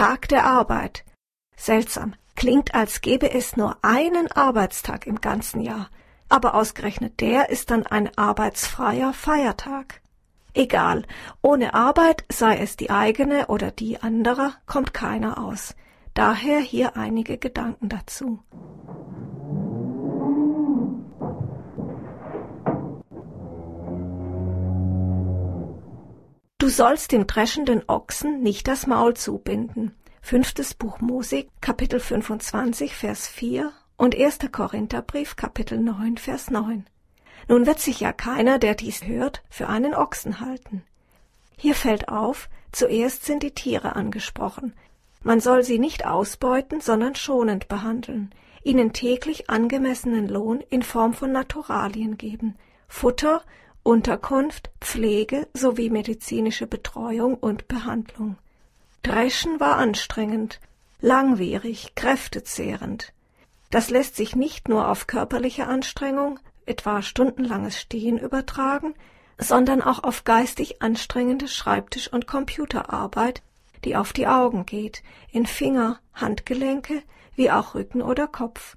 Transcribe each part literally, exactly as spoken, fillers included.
Tag der Arbeit. Seltsam, klingt, als gäbe es nur einen Arbeitstag im ganzen Jahr, aber ausgerechnet der ist dann ein arbeitsfreier Feiertag. Egal, ohne Arbeit, sei es die eigene oder die anderer, kommt keiner aus. Daher hier einige Gedanken dazu. Du sollst dem dreschenden Ochsen nicht das Maul zubinden. Fünftes Buch Mose, Kapitel fünfundzwanzig, Vers vier und erster Korintherbrief, Kapitel neun, Vers neun. Nun wird sich ja keiner, der dies hört, für einen Ochsen halten. Hier fällt auf, zuerst sind die Tiere angesprochen. Man soll sie nicht ausbeuten, sondern schonend behandeln, ihnen täglich angemessenen Lohn in Form von Naturalien geben, Futter, Unterkunft, Pflege sowie medizinische Betreuung und Behandlung. Dreschen war anstrengend, langwierig, kräftezehrend. Das lässt sich nicht nur auf körperliche Anstrengung, etwa stundenlanges Stehen übertragen, sondern auch auf geistig anstrengende Schreibtisch- und Computerarbeit, die auf die Augen geht, in Finger, Handgelenke, wie auch Rücken oder Kopf.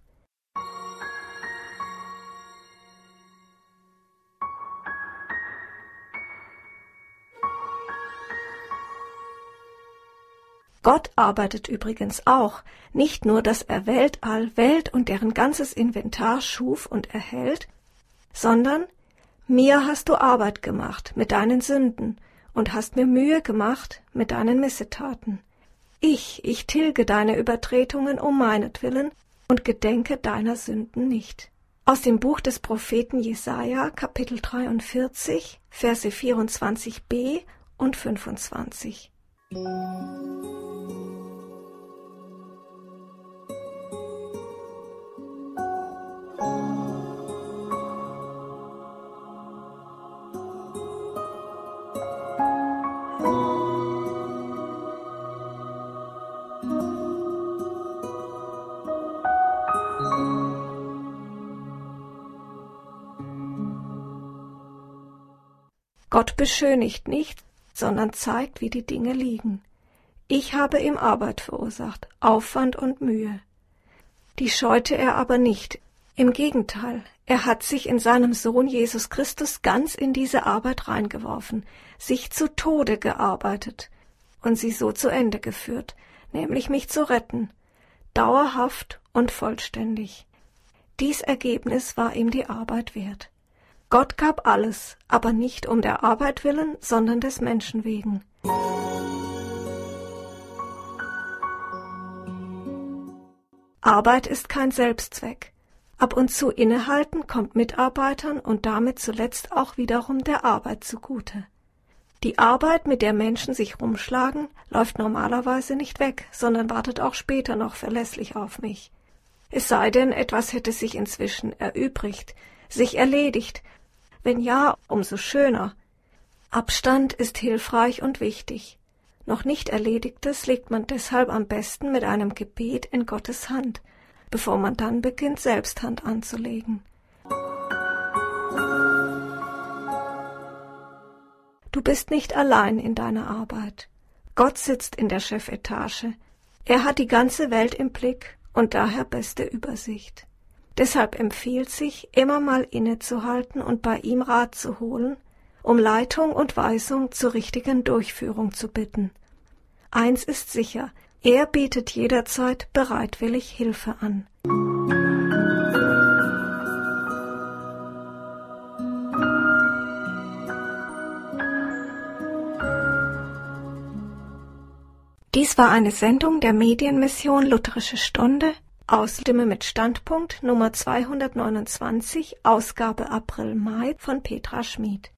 Gott arbeitet übrigens auch, nicht nur, dass er Weltall, Welt und deren ganzes Inventar schuf und erhält, sondern mir hast du Arbeit gemacht mit deinen Sünden und hast mir Mühe gemacht mit deinen Missetaten. Ich, ich tilge deine Übertretungen um meinetwillen und gedenke deiner Sünden nicht. Aus dem Buch des Propheten Jesaja, Kapitel dreiundvierzig, Verse vierundzwanzig b und fünfundzwanzig. Gott beschönigt nicht, sondern zeigt, wie die Dinge liegen. Ich habe ihm Arbeit verursacht, Aufwand und Mühe. Die scheute er aber nicht. Im Gegenteil, er hat sich in seinem Sohn Jesus Christus ganz in diese Arbeit reingeworfen, sich zu Tode gearbeitet und sie so zu Ende geführt, nämlich mich zu retten, dauerhaft und vollständig. Dies Ergebnis war ihm die Arbeit wert. Gott gab alles, aber nicht um der Arbeit willen, sondern des Menschen wegen. Arbeit ist kein Selbstzweck. Ab und zu innehalten kommt Mitarbeitern und damit zuletzt auch wiederum der Arbeit zugute. Die Arbeit, mit der Menschen sich rumschlagen, läuft normalerweise nicht weg, sondern wartet auch später noch verlässlich auf mich. Es sei denn, etwas hätte sich inzwischen erübrigt, sich erledigt. Wenn ja, umso schöner. Abstand ist hilfreich und wichtig. Noch nicht Erledigtes legt man deshalb am besten mit einem Gebet in Gottes Hand, bevor man dann beginnt, selbst Hand anzulegen. Du bist nicht allein in deiner Arbeit. Gott sitzt in der Chefetage. Er hat die ganze Welt im Blick und daher beste Übersicht. Deshalb empfiehlt sich, immer mal innezuhalten und bei ihm Rat zu holen, um Leitung und Weisung zur richtigen Durchführung zu bitten. Eins ist sicher, er bietet jederzeit bereitwillig Hilfe an. Dies war eine Sendung der Medienmission Lutherische Stunde, aus Stimme mit Standpunkt Nummer zweihundertneunundzwanzig, Ausgabe April-Mai von Petra Schmid.